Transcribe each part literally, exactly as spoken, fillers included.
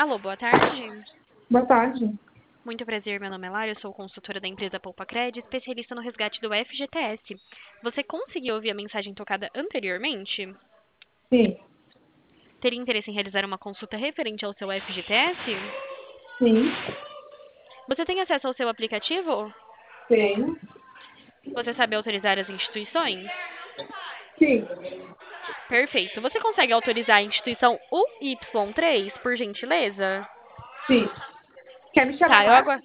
Alô, boa tarde. Boa tarde. Muito prazer, meu nome é Lara, eu sou consultora da empresa PoupaCred, especialista no resgate do F G T S. Você conseguiu ouvir a mensagem tocada anteriormente? Sim, Teria interesse em realizar uma consulta referente ao seu F G T S? sim, Você tem acesso ao seu aplicativo? tenho. Você sabe autorizar as instituições? Sim, Perfeito. Você consegue autorizar a instituição U Y três, por gentileza? sim. Quer me chamar Tá, no eu ar? agora.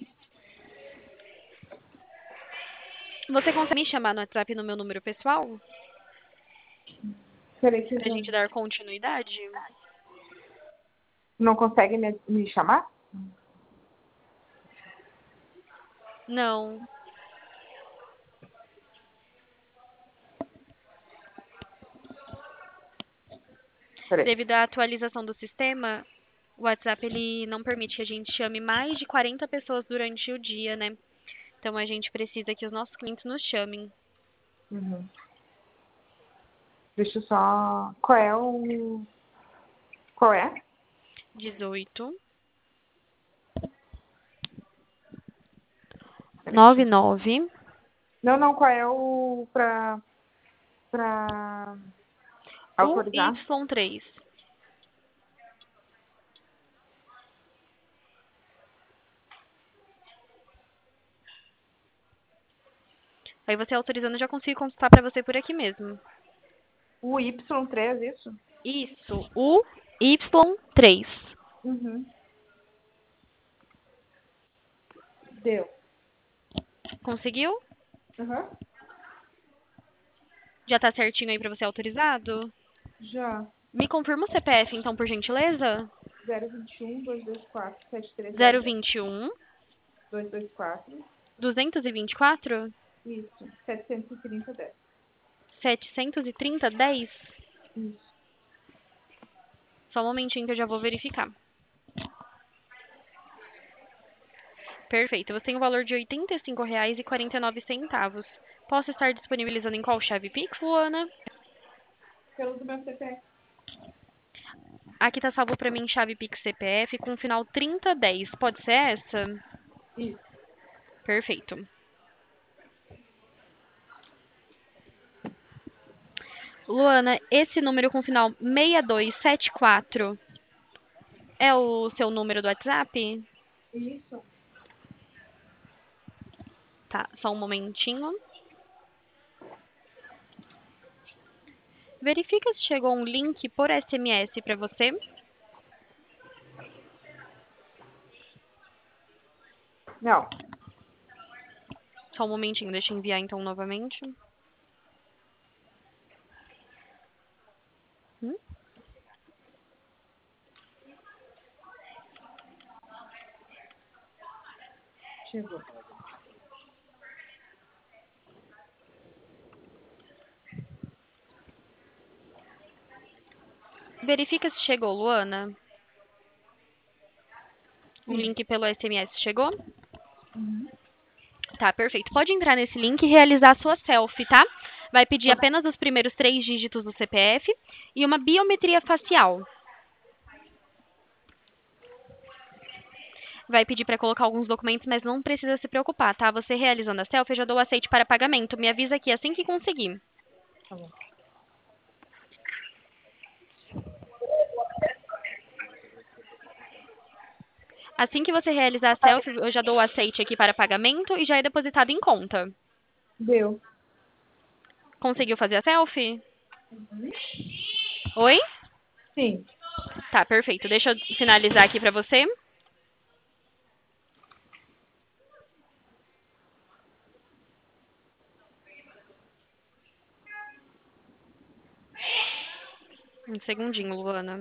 Você consegue me chamar no WhatsApp no meu número pessoal? Peraí que eu Pra já... gente dar continuidade? Não consegue me, me chamar? Não. Peraí. Devido à atualização do sistema, o WhatsApp ele não permite que a gente chame mais de quarenta pessoas durante o dia, né? Então a gente precisa que os nossos clientes nos chamem. Uhum. Deixa eu só... Qual é o... Qual é? dezoito, Peraí, deixa noventa e eu... nove, Não, não, qual é o... Pra... Pra... U Y Autorizar? três. Aí você autorizando, eu já consigo consultar para você por aqui mesmo. O Y três, isso? Isso, U Y três. Uhum. Deu. Conseguiu? Uhum. Já tá certinho aí para você autorizado? Já. Me confirma o C P F então, por gentileza? zero vinte e um, dois dois quatro, sete três zero Zero zero. vinte e um, dois dois quatro. duzentos e vinte e quatro, Isso. setecentos e trinta, dez. setecentos e trinta, dez. Isso. Só um momentinho que eu já vou verificar. Perfeito. Você tem o valor de oitenta e cinco reais e quarenta e nove centavos. Posso estar disponibilizando em qual chave Pix, Luana? Pelo do meu C P F. Aqui tá salvo para mim chave Pix C P F com final trinta dez. Pode ser essa? Isso. Perfeito. Luana, esse número com final seis dois sete quatro é o seu número do WhatsApp? Isso. Tá, só um momentinho. Verifica se chegou um link por S M S para você. Não. Só um momentinho, deixa eu enviar então novamente. Hum? Chegou. Verifica se chegou, Luana. O Sim. link pelo S M S chegou? Uhum. Tá, perfeito. Pode entrar nesse link e realizar a sua selfie, tá? Vai pedir Tá bom. apenas os primeiros três dígitos do C P F e uma biometria facial. Vai pedir para colocar alguns documentos, mas não precisa se preocupar, tá? Você realizando a selfie, eu já dou o aceite para pagamento. Me avisa aqui assim que conseguir. Tá bom. Assim que você realizar a selfie, eu já dou o aceite aqui para pagamento e já é depositado em conta. Deu. Conseguiu fazer a selfie? Oi? Sim. Tá, perfeito. Deixa eu finalizar aqui para você. Um segundinho, Luana.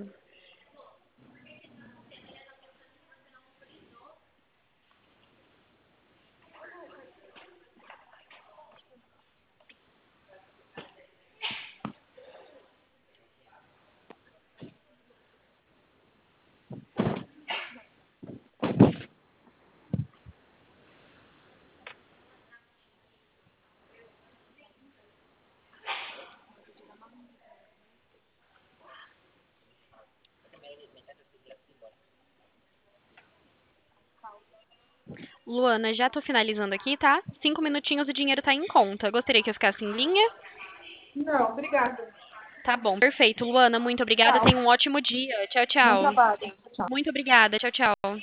Luana, já tô finalizando aqui, tá? Cinco minutinhos, o dinheiro tá em conta. Gostaria que eu ficasse em linha? Não, obrigada. Tá bom, perfeito. Luana, muito obrigada. Tchau. Tenha um ótimo dia. Tchau, Bom tchau. trabalho. Tchau. Muito obrigada. Tchau, tchau.